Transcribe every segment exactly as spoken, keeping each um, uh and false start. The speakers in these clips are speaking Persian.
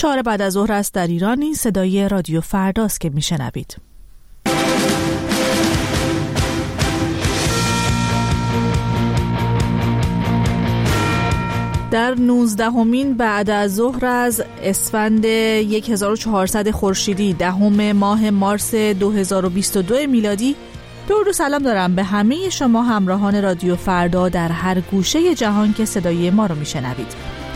چهار بعد از ظهر است در ایران. این صدای رادیو فرداست که میشنوید. در نوزدهمین بعد از ظهر از اسفند هزار و چهارصد خورشیدی، دهم ماه مارس دو هزار و بیست و دو میلادی، درود و سلام دارم به همه شما همراهان رادیو فردا در هر گوشه جهان که صدای ما رو میشنوید.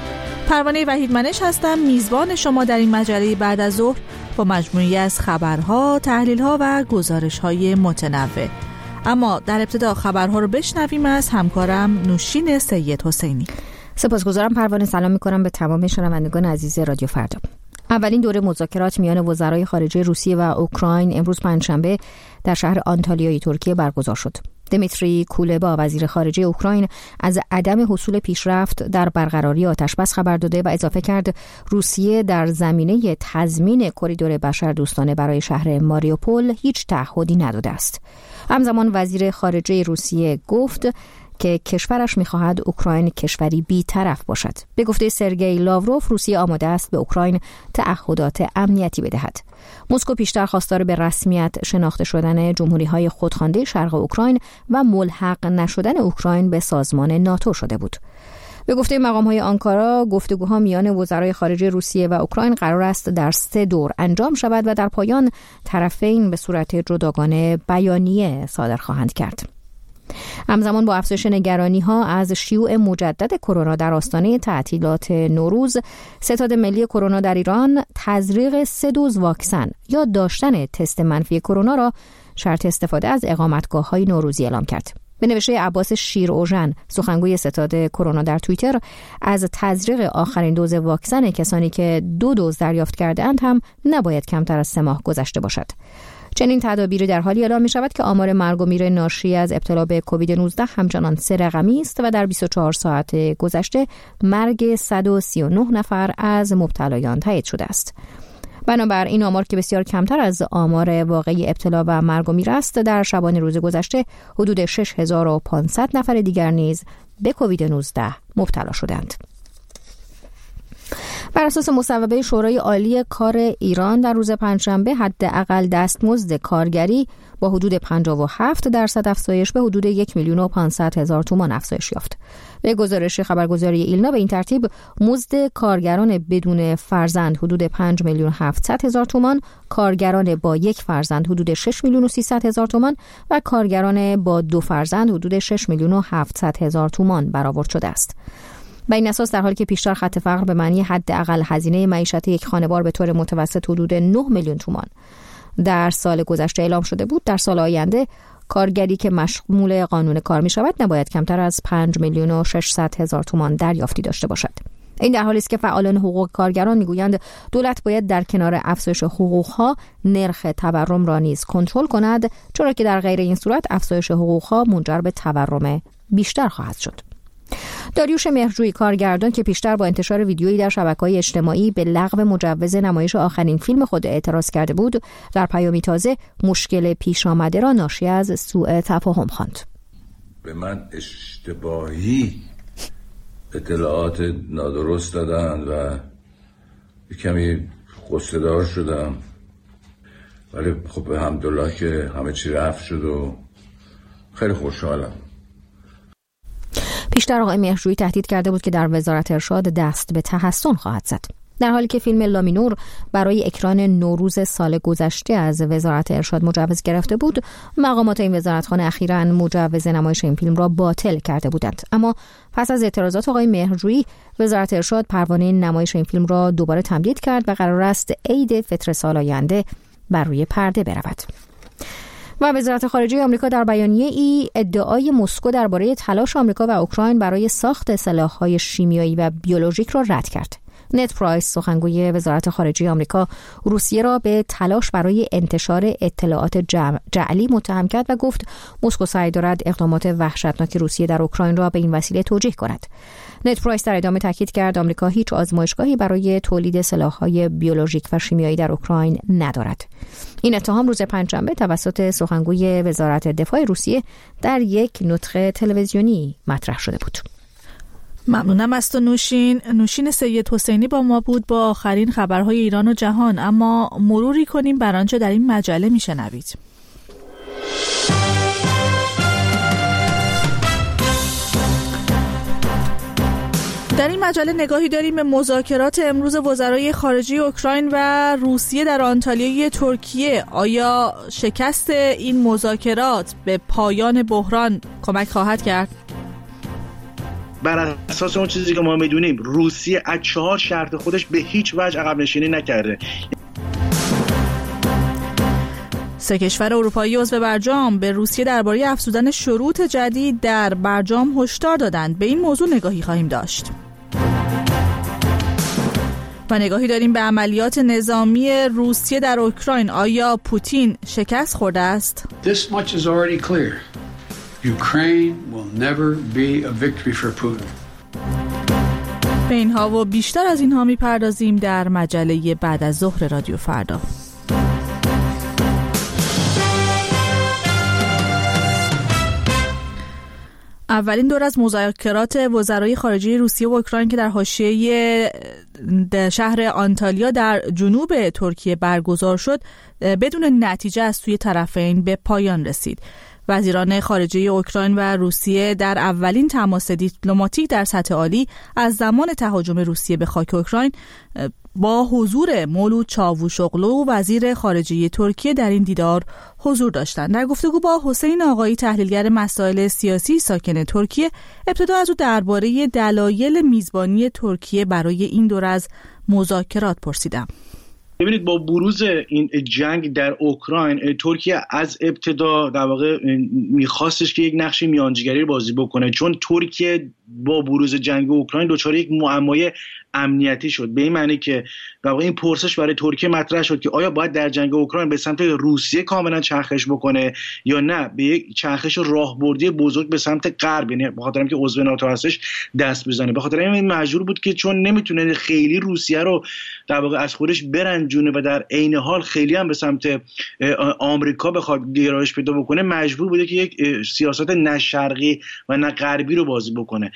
پروانه وحیدمنش هستم، میزبان شما در این مجله بعد از ظهر با مجموعی از خبرها، تحلیلها و گزارش‌های متنوع. اما در ابتدا خبرها رو بشنویم از همکارم نوشین سید حسینی. سپاسگزارم پروانه. سلام می‌کنم به تمام شنوندگان عزیز رادیو فردا. اولین دوره مذاکرات میان وزرای خارجه روسیه و اوکراین امروز پنجشنبه در شهر آنتالیای ترکیه برگزار شد. دمیتری کولبا وزیر خارجه اوکراین از عدم حصول پیشرفت در برقراری آتشبس خبر داده و اضافه کرد روسیه در زمینه تضمین کریدور بشردوستانه برای شهر ماریوپول هیچ تعهدی نداده است. همزمان وزیر خارجه روسیه گفت که کشورش می‌خواهد اوکراین کشوری بی‌طرف باشد. به گفته سرگئی لاوروف، روسیه آماده است به اوکراین تعهدات امنیتی بدهد. مسکو پیشتر خواستار به رسمیت شناخته شدن جمهوری‌های خودخوانده شرق اوکراین و ملحق نشدن اوکراین به سازمان ناتو شده بود. به گفته مقام‌های آنکارا، گفتگوها میان وزرای خارجه روسیه و اوکراین قرار است در سه دور انجام شود و در پایان طرفین به صورت جداگانه بیانیه صادر خواهند کرد. همزمان با افزایش نگرانی‌ها از شیوع مجدد کرونا در آستانه تعطیلات نوروز، ستاد ملی کرونا در ایران تزریق سه دوز واکسن یا داشتن تست منفی کرونا را شرط استفاده از اقامتگاه‌های نوروزی اعلام کرد. به نوشته عباس شیراوژن، سخنگوی ستاد کرونا، در توییتر، از تزریق آخرین دوز واکسن کسانی که دو دوز دریافت کرده‌اند هم نباید کمتر از سه ماه گذشته باشد. چنین تدابیری در حالی اعلام می شود که آمار مرگ و میر ناشی از ابتلا به کووید نوزده همچنان سه رقمی است و در بیست و چهار ساعت گذشته مرگ صد و سی و نه نفر از مبتلایان تایید شده است. بنابر این آمار که بسیار کمتر از آمار واقعی ابتلا و مرگ و میر است، در شبانه روز گذشته حدود شش هزار و پانصد نفر دیگر نیز به کووید نوزده مبتلا شدند. بر اساس مصوبه شورای عالی کار ایران، در روز پنجشنبه حداقل دستمزد کارگری با حدود پنجاه و هفت درصد افزایش به حدود یک میلیون و پانصد هزار تومان افزایش یافت. به گزارش خبرگزاری ایلنا، به این ترتیب مزد کارگران بدون فرزند حدود پنج میلیون و هفتصد هزار تومان، کارگران با یک فرزند حدود شش میلیون و سیصد هزار تومان و کارگران با دو فرزند حدود شش میلیون و هفتصد هزار تومان برآورد شده است. به این اساس در حالی که پیشتر خط فقر به معنی حداقل هزینه معیشت یک خانوار به طور متوسط حدود نه میلیون تومان در سال گذشته اعلام شده بود، در سال آینده کارگری که مشمول قانون کار می شود نباید کمتر از پنج میلیون و ششصد هزار تومان دریافتی داشته باشد. این در حالی است که فعالان حقوق کارگران میگویند دولت باید در کنار افزایش حقوقها نرخ تورم را نیز کنترل کند، چرا که در غیر این صورت افزایش حقوقها منجر به تورم بیشتر خواهد شد. داریوش مهرجویی، کارگردان که پیشتر با انتشار ویدیویی در شبکه‌های اجتماعی به لغو مجوز نمایش آخرین فیلم خود اعتراض کرده بود، در پیامی تازه مشکل پیش آمده را ناشی از سوء تفاهم خواند. به من اشتباهی اطلاعات نادرست دادند و کمی غصه‌دار شدم، ولی خب الحمدلله که همه چی رفت شد و خیلی خوشحالم. پیشتر آقای مهرجویی تهدید کرده بود که در وزارت ارشاد دست به تحسن خواهد زد. در حالی که فیلم لامینور برای اکران نوروز سال گذشته از وزارت ارشاد مجوز گرفته بود، مقامات این وزارتخانه اخیراً مجوز نمایش این فیلم را باطل کرده بودند. اما پس از اعتراضات آقای مهرجویی، وزارت ارشاد پروانه نمایش این فیلم را دوباره تمدید کرد و قرار است عید فطر سال آینده بر روی پرده برود. و وزارت خارجه آمریکا در بیانیه ای ادعای مسکو درباره تلاش آمریکا و اوکراین برای ساخت سلاح‌های شیمیایی و بیولوژیک را رد کرد. نت پرایس، سخنگوی وزارت خارجه آمریکا، روسیه را به تلاش برای انتشار اطلاعات جعلی متهم کرد و گفت مسکو سعی دارد اقدامات وحشتناک روسیه در اوکراین را به این وسیله توجیه کند. نت پرایس در ادامه تاکید کرد آمریکا هیچ آزمایشگاهی برای تولید سلاح‌های بیولوژیک و شیمیایی در اوکراین ندارد. این اتهام روز پنجشنبه توسط سخنگوی وزارت دفاع روسیه در یک نطق تلویزیونی مطرح شده بود. ممنونم از تو نوشین. نوشین سید حسینی با ما بود با آخرین خبرهای ایران و جهان. اما مروری کنیم بر آنچه در این مجله میشنوید. در این مجله نگاهی داریم به مذاکرات امروز وزرای خارجه اوکراین و روسیه در آنتالیای ترکیه. آیا شکست این مذاکرات به پایان بحران کمک خواهد کرد؟ بر اساس اون چیزی که ما میدونیم روسیه از چهار شرط خودش به هیچ وجه عقب نشینی نکرده. سه کشور اروپایی عضو برجام به روسیه درباره افزودن شروط جدید در برجام هشدار دادند. به این موضوع نگاهی خواهیم داشت. و نگاهی داریم به عملیات نظامی روسیه در اوکراین. آیا پوتین شکست خورده است؟ This much is already clear. Ukraine will never be a victory for Putin. به اینها و بیشتر از اینها میپردازیم در مجله بعد از ظهر رادیو فردا. اولین دور از مذاکرات وزرای خارجه روسیه و اوکراین که در حاشیه شهر آنتالیا در جنوب ترکیه برگزار شد بدون نتیجه از سوی طرفین به پایان رسید. وزیران خارجه اوکراین و روسیه در اولین تماس دیپلماتیک در سطح عالی از زمان تهاجم روسیه به خاک اوکراین با حضور مولود چاوشوغلو وزیر خارجه ترکیه در این دیدار حضور داشتند. در گفتگو با حسین آقایی تحلیلگر مسائل سیاسی ساکن ترکیه ابتدا از او درباره دلایل میزبانی ترکیه برای این دور از مذاکرات پرسیدم. ببینید با بروز این جنگ در اوکراین ترکیه از ابتدا در واقع میخواستش که یک نقش میانجیگری رو بازی بکنه، چون ترکیه با بروز جنگ اوکراین دچار یک معمای امنیتی شد. به این معنی که در واقع این پرسش برای ترکیه مطرح شد که آیا باید در جنگ اوکراین به سمت روسیه کاملا چرخش بکنه یا نه به یک چرخش راهبردی بزرگ به سمت غرب، یعنی به خاطر اینکه عضو ناتو هستش دست بزنه. به خاطر این مجبور بود که چون نمیتونه خیلی روسیه رو در واقع از خودش برنجونه و در عین حال خیلی هم به سمت آمریکا بخواد گرایش پیدا بکنه، مجبور بوده که یک سیاست نه شرقی و نه غربی رو بازی بکنه.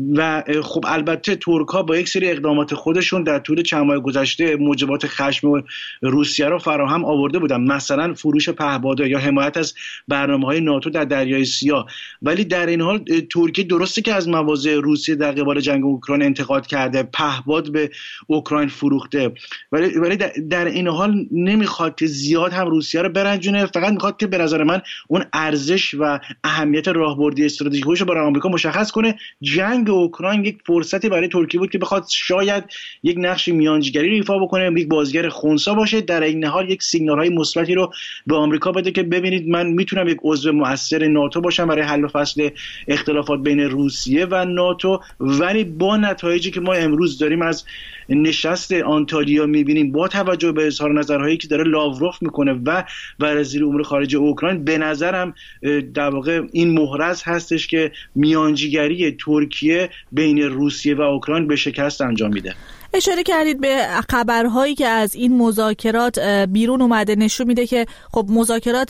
و خب البته ترک‌ها با یک سری اقدامات خودشون در طول چند ماه گذشته موجبات خشم روسیه رو فراهم آورده بودن، مثلا فروش پهپادها یا حمایت از برنامه‌های ناتو در دریای سیاه. ولی در این حال ترکیه درسته که از مواضع روسیه در قبال جنگ اوکراین انتقاد کرده، پهپاد به اوکراین فروخته، ولی ولی در این حال نمیخواد که زیاد هم روسیه رو برنجونه، فقط میخواد که به نظر من اون ارزش و اهمیت راهبردی استراتژیکیش رو برای آمریکا مشخص کنه. جنگ اوکراین یک فرصتی برای ترکیه بود که بخواد شاید یک نقش میانجیگری رو ایفا بکنه، یک بازیگر خنثی باشه، در این حال یک سیگنال‌های مثبتی رو به آمریکا بده که ببینید من میتونم یک عضو مؤثر ناتو باشم برای حل و فصل اختلافات بین روسیه و ناتو. ولی با نتایجی که ما امروز داریم از نشست آنتالیا میبینیم، با توجه به اظهار نظرهایی که داره لاوروف میکنه و وزیر امور خارجه اوکراین، به نظرم در واقع این محرز هستش که میانجیگری ترکیه بین روسیه و اوکراین به شکست انجام میده. اشاره کردید به خبرهایی که از این مذاکرات بیرون اومده، نشون میده که خب مذاکرات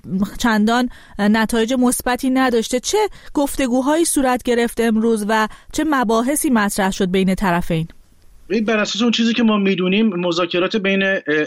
چندان نتایج مثبتی نداشته. چه گفتگوهایی صورت گرفت امروز و چه مباحثی مطرح شد بین طرفین؟ بر اساس اون چیزی که ما میدونیم مذاکرات بین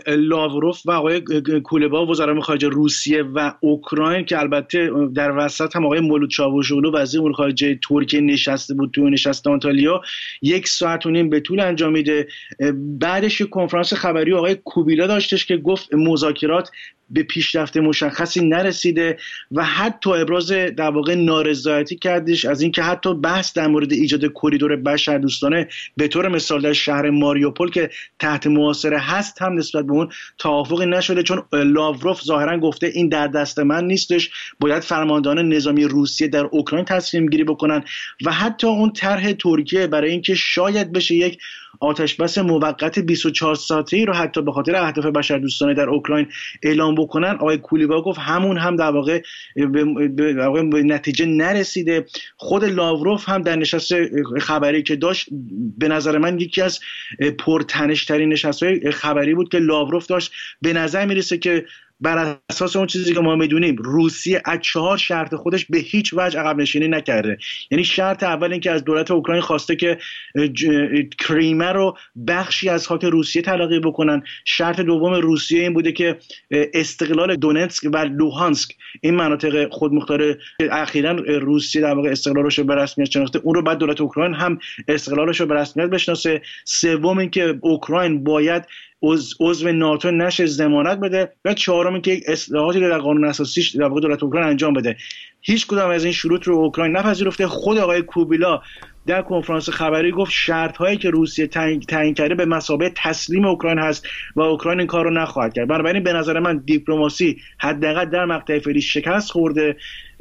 لاوروف و آقای کولبا وزرای خارجه روسیه و اوکراین که البته در وسط هم آقای مولود چاوشوغلو وزیر امور خارجه ترکیه نشسته بود تو نشست آنتالیا، یک ساعت و نیم به طول انجامیده. بعدش یک کنفرانس خبری آقای کوبیلا داشتش که گفت مذاکرات به پیشرفت مشخصی نرسیده و حتی ابراز در واقع نارضایتی کردش از اینکه حتی بحث در مورد ایجاد کریدور بشردوستانه به طور مثال در شهر ماریوپول که تحت محاصره هست هم نسبت به اون توافقی نشده، چون لاوروف ظاهرا گفته این در دست من نیستش، باید فرماندهان نظامی روسیه در اوکراین تصمیم گیری بکنن. و حتی اون طرح ترکیه برای اینکه شاید بشه یک آتش بس موقت بیست و چهار ساعته‌ای رو حتی به خاطر اهداف بشردوستانه در اوکراین اعلام بکنن، آقای کولیبا گفت همون هم در واقع به, به, واقع به نتیجه نرسیده. خود لاوروف هم در نشست خبری که داشت به نظر من یکی از پرتنش‌ترین نشست‌های خبری بود که لاوروف داشت. به نظر میرسه که بر اساس اون چیزی که ما میدونیم روسیه از چهار شرط خودش به هیچ وجه عقب نشینی نکرده. یعنی شرط اول این که از دولت اوکراین خواسته که کریمه رو بخشی از خاک روسیه تلقی بکنن. شرط دوم روسیه این بوده که استقلال دونتسک و لوهانسک، این مناطق خودمختار اخیراً روسیه در واقع استقلالش رو به رسمیت شناخته، اون رو بعد دولت اوکراین هم استقلالش رو به رسمیت بشناسه. سوم این که اوکراین باید عضو ناتو نشه، ضمانت بده. و چهارم این که یک اصلاحاتی در قانون اساسیش در واقع دولت اوکراین انجام بده. هیچ کدام از این شروط رو اوکراین نپذیرفته. خود آقای کوبیلا در کنفرانس خبری گفت شرط هایی که روسیه تعیین کرده به مثابه تسلیم اوکراین هست و اوکراین این کار رو نخواهد کرد. بنابراین به نظر من دیپلماسی حداقل در مقطع فعلی شکست خورده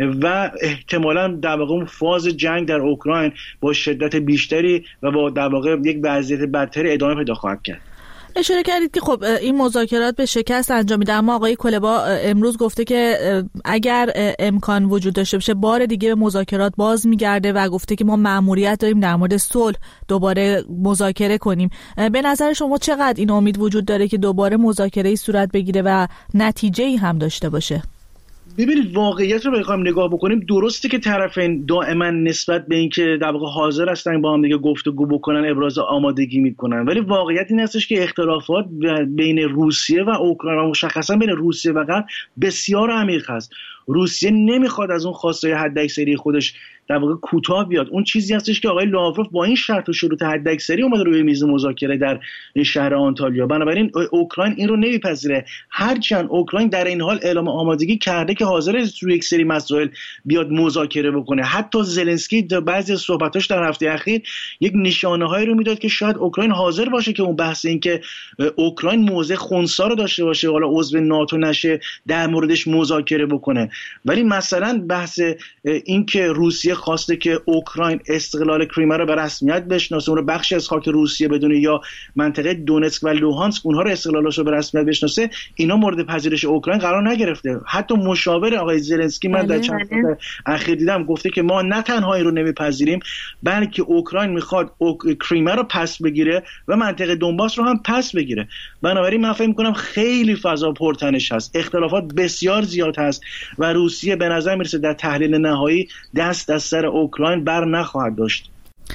و احتمالاً در واقع اون فاز جنگ در اوکراین با شدت بیشتری و با در واقع یک وضعیت بدتری ادامه پیدا خواهد کرد. اشاره کردید که خب این مذاکرات به شکست انجام میده، اما آقای کلبا امروز گفته که اگر امکان وجود داشته باشه بار دیگه به مذاکرات باز میگرده و گفته که ما مأموریت داریم در مورد صلح دوباره مذاکره کنیم. به نظر شما چقدر این امید وجود داره که دوباره مذاکره‌ای صورت بگیره و نتیجه‌ای هم داشته باشه؟ ببینید واقعیت رو بخوایم نگاه بکنیم، درسته که طرفین دائما نسبت به اینکه در واقع حاضر هستن با هم دیگه گفتگو بکنن ابراز آمادگی میکنن، ولی واقعیت این هستش که اختلافات بین روسیه و اوکراین و مشخصا بین روسیه و غرب بسیار عمیق هست. روسیه نمیخواد از اون خواسته حداکثری خودش در واقع کوتاه بیاد. اون چیزی هستش که آقای لاوروف با این شرط و شروط حداکثری اومده روی میز مذاکره در این شهر آنتالیا. بنابراین اوکراین این رو نمیپذیره، هرچند اوکراین در این حال اعلام آمادگی کرده که حاضر روی یک سری مسائل بیاد مذاکره بکنه. حتی زلنسکی در بعضی از صحبتاش در هفته اخیر یک نشانه‌هایی رو میداد که شاید اوکراین حاضر باشه که اون بحث این که اوکراین موضع خنثی رو داشته باشه، حالا عضو ناتو نشه، در موردش مذاکره بکنه. ولی مثلا بحث این که روسیه خواسته که اوکراین استقلال کریمه رو به رسمیت بشناسه، اون رو بخشی از خاک روسیه بدونه، یا منطقه دونتسک و لوهانسک اونها رو استقلالش رو به رسمیت بشناسه، اینا مورد پذیرش اوکراین قرار نگرفته. حتی مشاور آقای زلنسکی من در چند روز اخیر دیدم گفته که ما نه تنها این رو نمیپذیریم، بلکه اوکراین میخواد اوک... کریمه رو پس بگیره و منطقه دونباس رو هم پس بگیره. بنابراین من فکر می‌کنم خیلی فضا پرتنش هست، اختلافات بسیار زیاد هست و روسیه به نظر میرسه در تحلیل نهایی دست از سر اوکراین بر نخواهد داشت.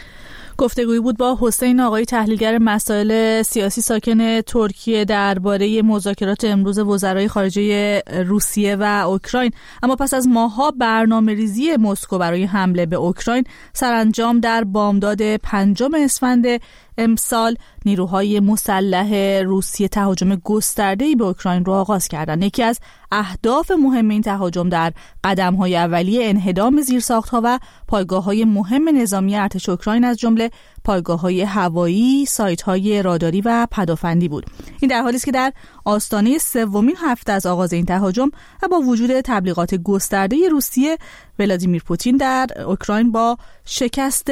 گفتگویی بود با حسین آقای تحلیلگر مسائل سیاسی ساکن ترکیه درباره مذاکرات امروز وزرای خارجه روسیه و اوکراین. اما پس از ماه‌ها برنامه‌ریزی مسکو برای حمله به اوکراین، سرانجام در بامداد پنجم اسفند امسال نیروهای مسلح روسیه تهاجم گسترده‌ای به اوکراین را آغاز کردند. یکی از اهداف مهم این تهاجم در قدم‌های اولیه انهدام زیرساخت‌ها و پایگاه‌های مهم نظامی ارتش اوکراین از جمله پایگاه‌های هوایی، سایت‌های راداری و پدافندی بود. این در حالی است که در آستانه سومین هفته از آغاز این تهاجم و با وجود تبلیغات گسترده روسیه، ولادیمیر پوتین در اوکراین با شکست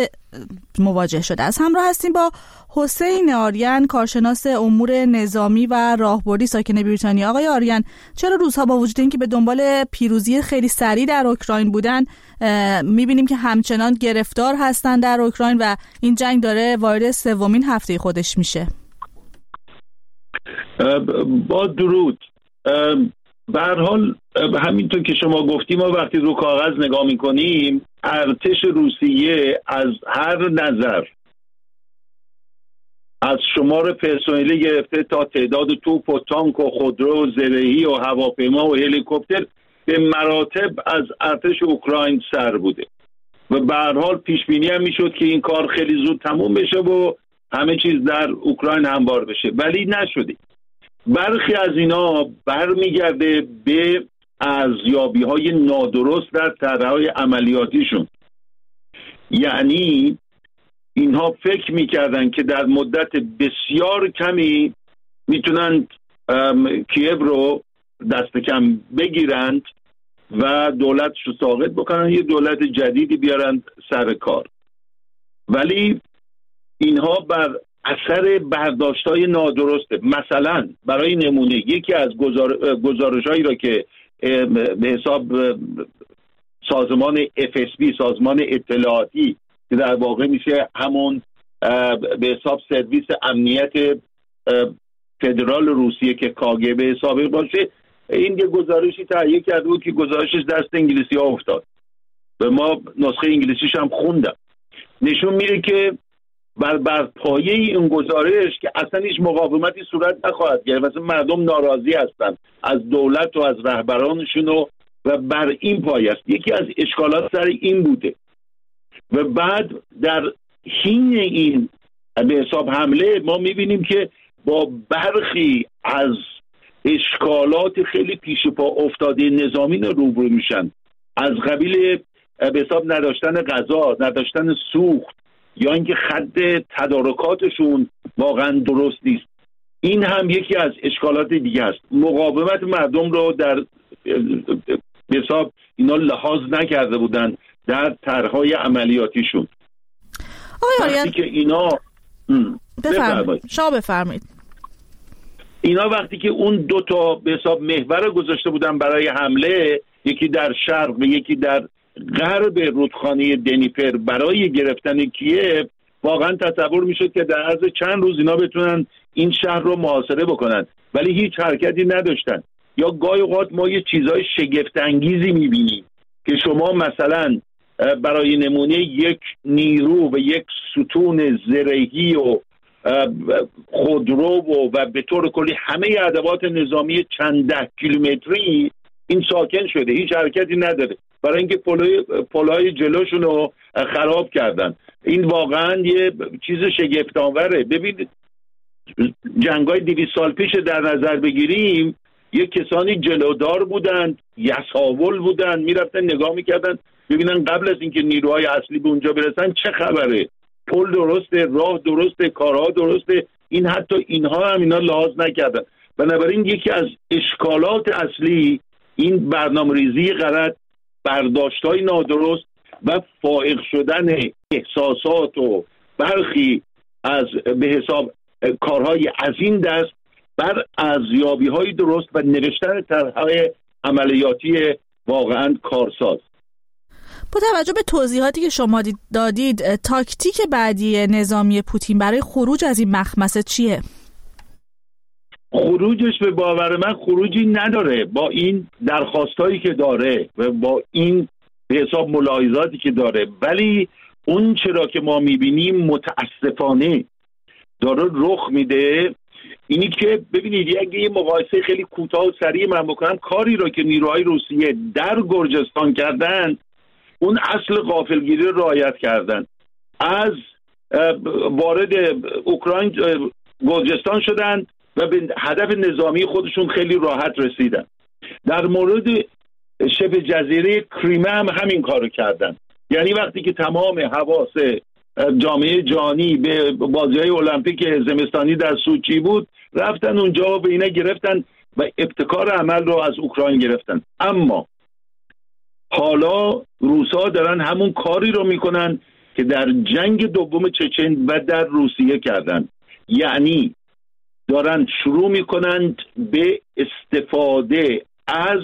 مواجه شده. از همراه هستیم با حسین آریان، کارشناس امور نظامی و راهبردی ساکن بریتانیا. آقای آریان، چرا روزها با وجود اینکه به دنبال پیروزی خیلی سریع در اوکراین بودن، میبینیم که همچنان گرفتار هستن در اوکراین و این جنگ داره وارد سومین هفته خودش میشه؟ با درود. به هر حال همینطور که شما گفتیم، ما وقتی رو کاغذ نگاه میکنیم، ارتش روسیه از هر نظر، از شمار پرسنلی گرفته تا تعداد توپ و تانک و خودرو و زرهی و هواپیما و هلیکوپتر، به مراتب از ارتش اوکراین سر بوده و به هر حال پیش بینی هم میشد که این کار خیلی زود تموم بشه و همه چیز در اوکراین هموار بشه، ولی نشده. برخی از اینا برمیگرده به ارزیابی‌های نادرست در طرح‌های عملیاتیشون. یعنی اینها فکر میکردن که در مدت بسیار کمی میتونن کیف رو دست کم بگیرند و دولتش رو ساقط بکنن، یه دولت جدیدی بیارن سر کار. ولی اینها بر اثر برداشت‌های نادرسته. مثلا برای نمونه یکی از گزار... گزارش‌هایی را که به حساب سازمان اف اس بی، سازمان اطلاعاتی که در واقع میشه همون به حساب سرویس امنیت فدرال روسیه که کاگبه حساب باشه، این یه گزارشی تهیه کرده بود که گزارشش دست انگلیسی ها افتاد و ما نسخه انگلیسیش هم خوندم. نشون میده که بر بر پایه این گزارش که اصلا هیچ مقاومتی صورت نخواهد گرفت، مثلا مردم ناراضی هستن از دولت و از رهبرانشون و, و بر این پایه است. یکی از اشکالات سر این بوده و بعد در حین این به حساب حمله ما میبینیم که با برخی از اشکالات خیلی پیش پا افتاده نظامی روبرو میشن، از قبیل به حساب نداشتن غذا، نداشتن سوخت، یا اینکه خط تدارکاتشون واقعا درست نیست. این هم یکی از اشکالات دیگه است. مقاومت مردم رو در به حساب اینا لحاظ نکرده بودن در طرح‌های عملیاتیشون. آقای آریان که اینا بفرمایید شما بفرمایید اینا وقتی که اون دو تا به حساب محور گذاشته بودن برای حمله، یکی در شرق و یکی در غرب رودخانه دنیپر برای گرفتن کیف، واقعا تصور میشد که در عرض چند روز اینا بتونن این شهر رو محاصره بکنن، ولی هیچ حرکتی نداشتن. یا گاهی اوقات ما یه چیزای شگفت انگیزی میبینیم که شما مثلا برای نمونه یک نیرو و یک ستون زرهی و خودرو و, و به طور کلی همه ادوات نظامی چند ده کیلومتری این ساکن شده، هیچ حرکتی نداره برای اینکه پلوی پلهای جلوشون رو خراب کردن. این واقعا یه چیز شگفت آوره. ببینید جنگای دویست سال پیش در نظر بگیریم، یه کسانی جلودار بودن، یساول بودن، میرفتن نگاه میکردن ببینن قبل از اینکه نیروهای اصلی به اونجا برسن چه خبره، پل درسته، راه درسته، کارها درسته. این حتی اینها هم اینا لحاظ نکردن. بنابراین یکی از اشکالات اصلی این برنامه‌ریزی غلط، برداشت‌های نادرست و فائق شدن احساسات و برخی از به حساب کارهای از این دست بر ارزیابی‌های درست و نوشتن طرح‌های عملیاتی واقعاً کارساز. با توجه به توضیحاتی که شما دادید، تاکتیک بعدی نظامی پوتین برای خروج از این مخمسه چیه؟ خروجش به باور من خروجی نداره. با این درخواستایی که داره و با این به حساب ملاحظاتی که داره، ولی اون چرا که ما میبینیم متاسفانه داره رخ میده اینی که ببینید، اگه یه مقایسه خیلی کوتاه و سریع من بکنم، کاری رو که نیروهای روسیه در گرجستان کردن اون اصل غافلگیری رو رعایت کردن. از وارد اوکراین گرجستان شدن و به هدف نظامی خودشون خیلی راحت رسیدن. در مورد شبه جزیره کریمه هم همین کارو کردن. یعنی وقتی که تمام حواس جامعه جهانی به بازی‌های المپیک زمستانی در سوچی بود، رفتن اونجا و به اینا گرفتن و ابتکار عمل رو از اوکراین گرفتن. اما حالا روسا دارن همون کاری رو میکنن که در جنگ دوم چچن و در روسیه کردن، یعنی دارن شروع میکنند به استفاده از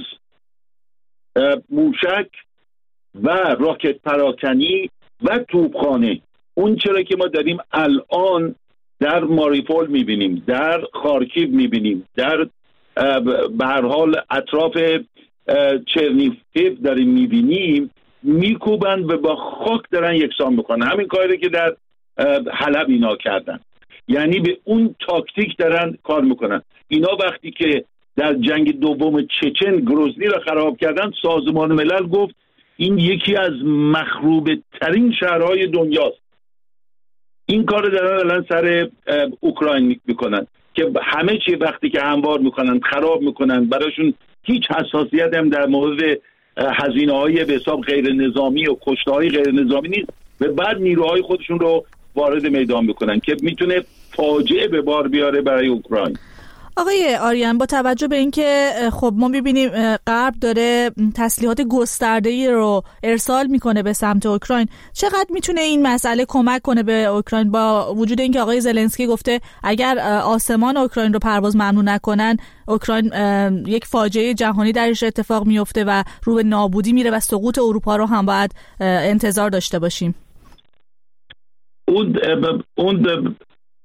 موشک و راکت پراکنی و توپخانه. اون چرا که ما داریم الان در ماریپول میبینیم، در خارکیو میبینیم، در به هر حال اطراف چرنیفیو داریم میبینیم، میکوبند و با خاک دارن یکسان میکنن. همین کاری که در حلب اینا کردن، یعنی به اون تاکتیک دارن کار میکنن. اینا وقتی که در جنگ دوم چچن گروزنی را خراب کردن، سازمان ملل گفت این یکی از مخروب ترین شهرهای دنیاست. این کار دارن الان سر اوکراین میکنن که همه چی وقتی که هموار میکنن خراب میکنن، براشون هیچ حساسیت هم در مورد هزینه‌های به حساب غیر نظامی و کشته‌های غیر نظامی نیست و بعد نیروهای خودشون رو وارد میدان میکنن که میتونه فاجعه به بار بیاره برای اوکراین. آقای آریان، با توجه به اینکه خب ما می‌بینیم غرب داره تسلیحات گسترده‌ای رو ارسال میکنه به سمت اوکراین، چقدر میتونه این مسئله کمک کنه به اوکراین، با وجود اینکه آقای زلنسکی گفته اگر آسمان اوکراین رو پرواز ممنوع نکنن، اوکراین یک فاجعه جهانی درش اتفاق میفته و رو به نابودی میره و سقوط اروپا رو هم باید انتظار داشته باشیم. اون اون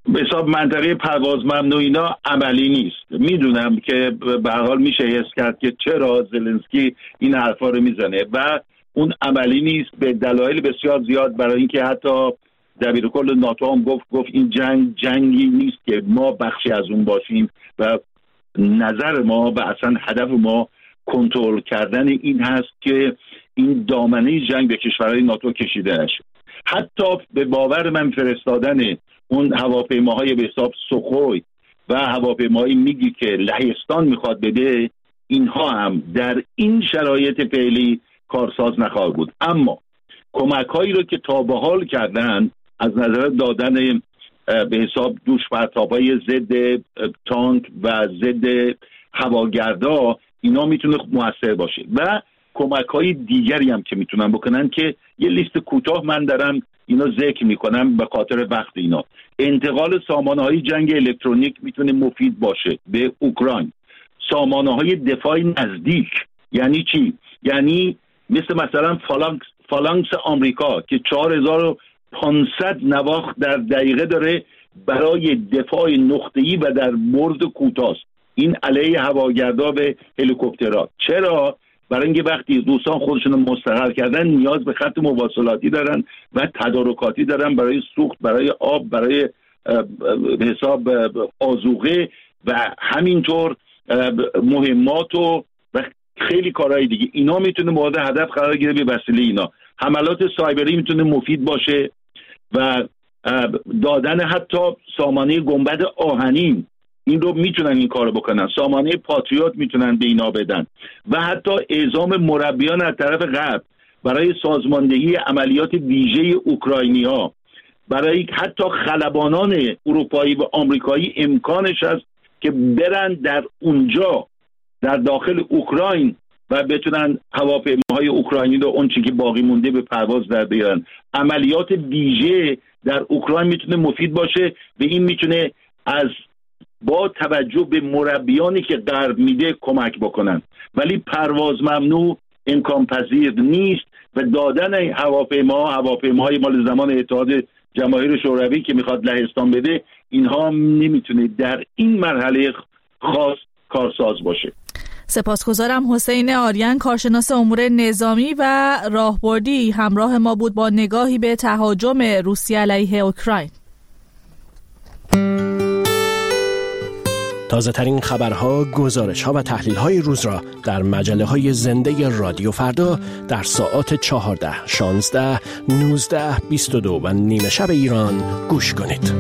به حساب منطقه پرواز ممنوع اینا عملی نیست. میدونم که به هر حال میشه حس کرد که چرا زلنسکی این حرفا رو میزنه و اون عملی نیست به دلایل بسیار زیاد. برای اینکه حتی دبیر کل ناتو هم گفت گفت این جنگ جنگی نیست که ما بخشی از اون باشیم و نظر ما و اصلا هدف ما کنترل کردن این هست که این دامنه جنگ به کشورهای ناتو کشیده نشه. حتی به باور من فرستادن اون هواپیماهای به حساب سوخوی و هواپیماهای میگی که لهستان میخواد بده، اینها هم در این شرایط فعلی کارساز نخواهد بود. اما کمک هایی رو که تا به حال کردن از نظر دادن به حساب دوش پرتاب‌های ضد تانک و ضد هواگردا، اینا میتونه موثر باشه و کمک های دیگری هم که میتونن بکنن که یه لیست کوتاه من دارم اینا ذکر میکنم به خاطر وقت اینا. انتقال سامانه های جنگ الکترونیک میتونه مفید باشه به اوکراین. سامانه های دفاع نزدیک یعنی چی؟ یعنی مثل مثلا فالانکس فالانکس آمریکا که چهار هزار و پانصد نواخت در دقیقه داره برای دفاع نقطه‌ای و در برد کوتاه. این علیه هواگردا به هلیکوپترها. چرا؟ برای اینکه وقتی روسان خودشون رو مستقر کردن نیاز به خط مواصلاتی دارن و تدارکاتی دارن برای سوخت، برای آب، برای حساب آذوقه و همینطور مهمات و خیلی کارهای دیگه. اینا میتونه مورد هدف قرار گیره به وسیله اینا. حملات سایبری میتونه مفید باشه و دادن حتی سامانه گنبد آهنین، این رو میتونن این کارو بکنن. سامانه پاتریوت میتونن به اینا بدن و حتی اعزام مربیان از طرف غرب برای سازماندهی عملیات ویژه اوکراینی‌ها، برای حتی خلبانان اروپایی و آمریکایی امکانش هست که برن در اونجا در داخل اوکراین و بتونن هواپیماهای اوکراینی رو اون چیزی که باقی مونده به پرواز در بیارن. عملیات ویژه در اوکراین میتونه مفید باشه و این میتونه از با توجه به مربیانی که غرب میده کمک بکنن. ولی پرواز ممنوع امکان پذیر نیست و دادن هواپیما هواپیماهای مال زمان اتحاد جماهیر شوروی که میخواد لهستان بده، اینها نمیتونه در این مرحله خاص کارساز باشه. سپاسگزارم. حسین آریان، کارشناس امور نظامی و راهبردی، همراه ما بود با نگاهی به تهاجم روسیه علیه اوکراین. تازه ترین خبرها، گزارش‌ها و تحلیل‌های روز را در مجله‌های زنده رادیو فردا در ساعات چهارده، شانزده، نوزده، بیست و دو و نیمه شب ایران گوش کنید.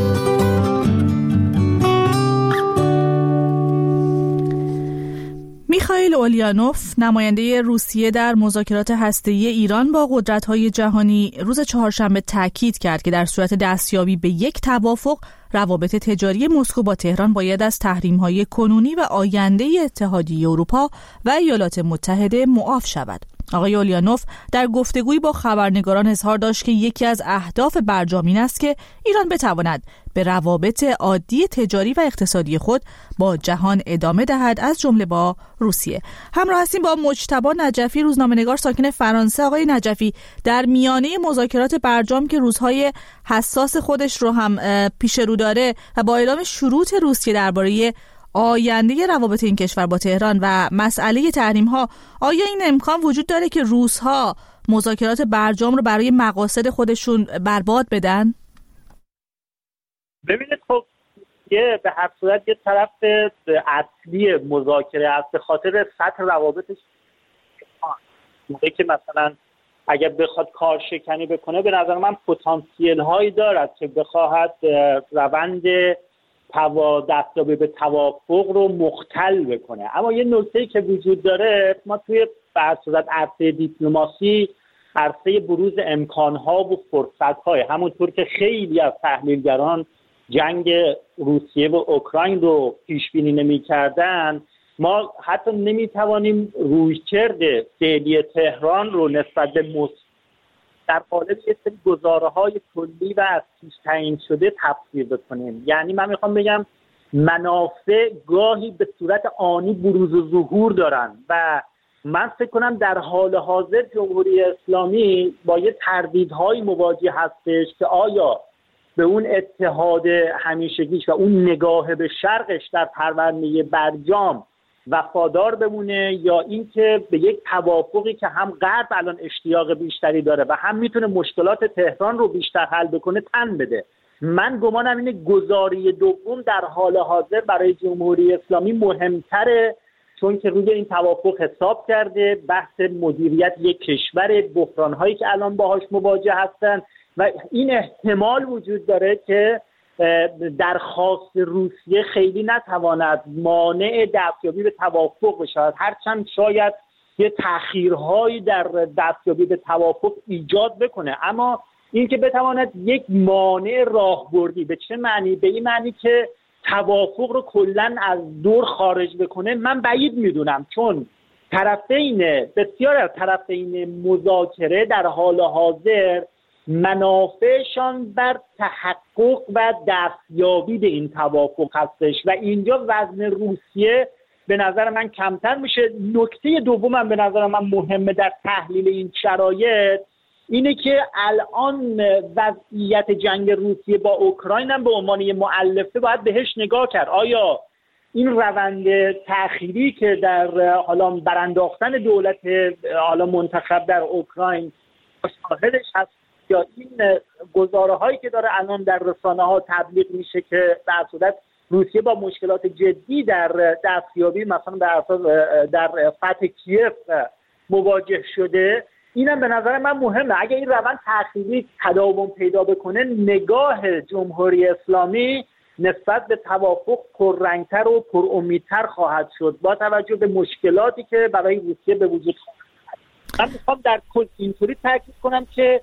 میخائیل اولیانوف، نماینده روسیه در مذاکرات هسته‌ای ایران با قدرت‌های جهانی، روز چهارشنبه تاکید کرد که در صورت دستیابی به یک توافق، روابط تجاری مسکو با تهران باید از تحریم‌های کنونی و آینده اتحادیه اروپا و ایالات متحده معاف شود. آقای اولیانوف در گفتگویی با خبرنگاران اظهار داشت که یکی از اهداف برجام این است که ایران بتواند به روابط عادی تجاری و اقتصادی خود با جهان ادامه دهد، از جمله با روسیه. همراه هستیم با مجتبی نجفی، روزنامه‌نگار ساکن فرانسه. آقای نجفی، در میانه مذاکرات برجام که روزهای حساس خودش رو هم پیش رو داره و با اعلام شروط روسیه درباره آینده روابط این کشور با تهران و مسئله تحریم ها، آیا این امکان وجود داره که روس‌ها مذاکرات برجام رو برای مقاصد خودشون برباد بدن؟ ببینید، خب یه به هر صورت یه طرف اصلی مذاکره است به خاطر سطح روابطش. موقعی که مثلا اگر بخواد کار شکنی بکنه، به نظر من پتانسیل هایی دارد که بخواهد روند توا دستیابی به توافق رو مختل بکنه. اما یه نکته‌ای که وجود داره، ما توی به هر صورت عرصه دیپلماسی عرصه بروز امکان‌ها و فرصت‌های، همونطور که خیلی از تحلیلگران جنگ روسیه و اوکراین رو پیش بینی نمی‌کردن، ما حتی نمی‌توانیم رویکرد فعلی تهران رو نسبت به مسکو در قالب یه سری گزاره‌های کلی و از پیش تعیین شده تفسیر بکنیم. یعنی من میخوام بگم منافع گاهی به صورت آنی بروز و ظهور دارن و من فکر کنم در حال حاضر جمهوری اسلامی با یه تردیدهای مواجه هستش که آیا به اون اتحاد همیشگیش و اون نگاه به شرقش در پرونده برجام وفادار بمونه، یا اینکه به یک توافقی که هم غرب الان اشتیاق بیشتری داره و هم میتونه مشکلات تهران رو بیشتر حل بکنه تن بده. من گمانم اینه گزاری دوم در حال حاضر برای جمهوری اسلامی مهمتره، چون که روی این توافق حساب کرده، بحث مدیریت یک کشور، بحران‌هایی که الان باهاش مواجه هستن و این احتمال وجود داره که درخواست روسیه خیلی نتواند مانع دستیابی به توافق بشه، هرچند شاید یه تأخیرهایی در دستیابی به توافق ایجاد بکنه، اما این که بتواند یک مانع راهبردی، به چه معنی؟ به این معنی که توافق رو کلاً از دور خارج بکنه، من بعید میدونم، چون طرفین بسیار از طرفین مذاکره در حال حاضر منافعشان بر تحقق و دستیابی به این توافق هستش و اینجا وزن روسیه به نظر من کمتر میشه. نکته دومم به نظر من مهمه در تحلیل این شرایط اینه که الان وضعیت جنگ روسیه با اوکراین هم به عنوان یه مؤلفه باید بهش نگاه کرد. آیا این روند تأخیری که در حالا برانداختن دولت حالا منتخب در اوکراین شاهدش هست، یا این گزاره هایی که داره الان در رسانه ها تبلیغ میشه که در صورت روسیه با مشکلات جدی در دستیابی مثلا در اساس در فتح کیف مواجه شده، اینم به نظر من مهمه. اگه این روند تأخیری تداوم پیدا بکنه، نگاه جمهوری اسلامی نسبت به توافق پررنگتر و پرامیدتر خواهد شد با توجه به مشکلاتی که برای روسیه به وجود خواهد. من میخوام در کل اینطوری تاکید کنم که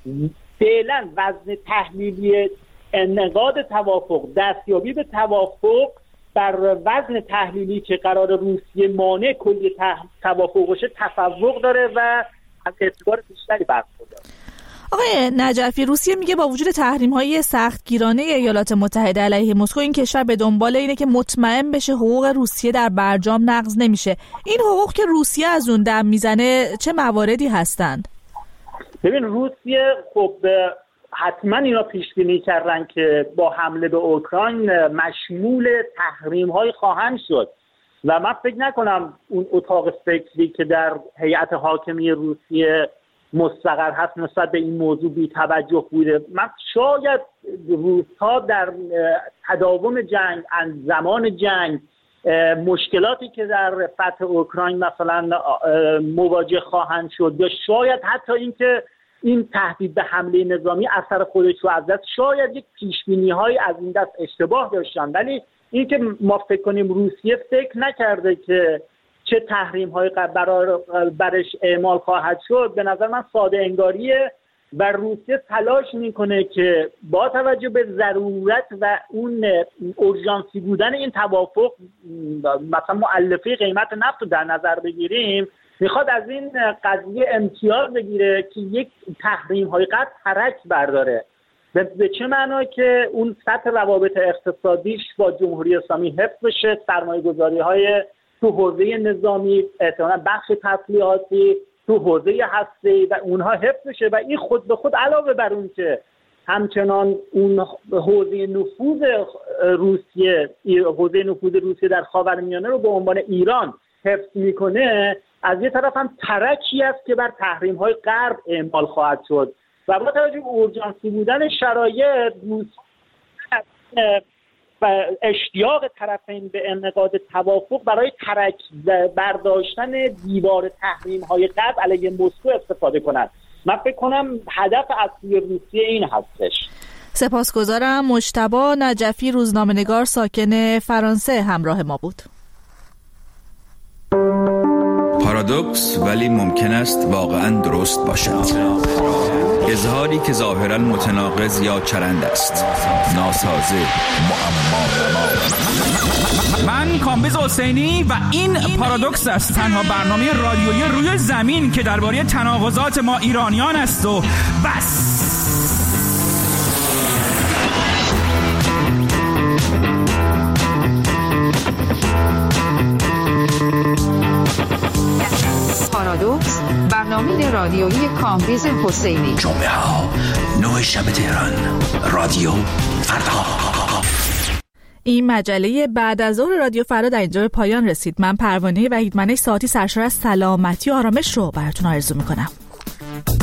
فعلا وزن تحلیلی انعقاد توافق، دستیابی به توافق بر وزن تحلیلی که قرار روسیه مانع کلی توافق باشه تفوق داره و از اعتبار بیشتری برخورداره. آقای نجفی، روسیه میگه با وجود تحریم‌های سختگیرانه ایالات متحده علیه مسکو، این کشور به دنبال اینه که مطمئن بشه حقوق روسیه در برجام نقض نمیشه. این حقوق که روسیه از اون دم میزنه چه مواردی هستند؟ ببین، روسیه خب حتما اینا پیش بینی کردن که با حمله به اوکراین مشمول تحریم‌های خواهند شد و من فکر نکنم اون اتاق فکری که در هیئت حاکمی روسیه مستقر هست نسبت به این موضوع بی توجه بوده. من شاید روس‌ها در تداوم جنگ، زمان جنگ، مشکلاتی که در فتح اوکراین مثلا مواجه خواهند شد، یا شاید حتی اینکه این تهدید به حمله نظامی اثر خودش رو از دست، شاید یک پیش‌بینی‌های از این دست اشتباه داشتن، ولی اینکه ما فکر کنیم روسیه فکر نکرده که چه تحریم‌های برش اعمال خواهد شد، به نظر من ساده انگاریه و روسیه تلاش میکنه که با توجه به ضرورت و اون اورژانسی بودن این توافق، مثلا مؤلفه قیمت نفت رو در نظر بگیریم، میخواد از این قضیه امتیاز بگیره که یک تحریم‌های قطع ترک برداره. به چه معنا؟ که اون سطح روابط اقتصادیش با جمهوری اسلامی حفظ بشه، سرمایه‌گذاری‌های تو حوزه نظامی، احتمالاً بخش تسلیحاتی تو حوزه هسته‌ای و اونها حفظ بشه و این خود به خود علاوه بر اون که همچنان اون حوزه نفوذ روسیه حوزه نفوذ روسیه در خاورمیانه رو به عنوان ایران حفظ میکنه، از یه طرف هم ترکی است که بر تحریم‌های غرب اعمال خواهد شد و با توجه به اورژانسی بودن شرایط و اشتیاق طرفین به انعقاد توافق برای ترک برداشتن دیوار تحریم‌های غرب علیه مسکو استفاده کنند. من فکر کنم هدف اصلی روسیه این هستش. سپاسگزارم. مجتبی نجفی، روزنامه‌نگار ساکن فرانسه، همراه ما بود. پارادوکس ولی ممکن است واقعا درست باشد. اظهاری که ظاهرا متناقض یا چرند است، ناسازه، معما. من کامبیز حسینی و این پارادوکس است، تنها برنامه رادیویی روی زمین که درباره تناقضات ما ایرانیان است و بس. پارادوکس، برنامه برنامه رادیویی کامبیز حسینی. جمعه ها نه شب تهران. رادیو فردا. این مجله بعد از ظهر رادیو فردا در اینجا به پایان رسید. من پروانه وحیدمنش ساعتی سرشار از سلامتی و آرامش رو براتون آرزو میکنم.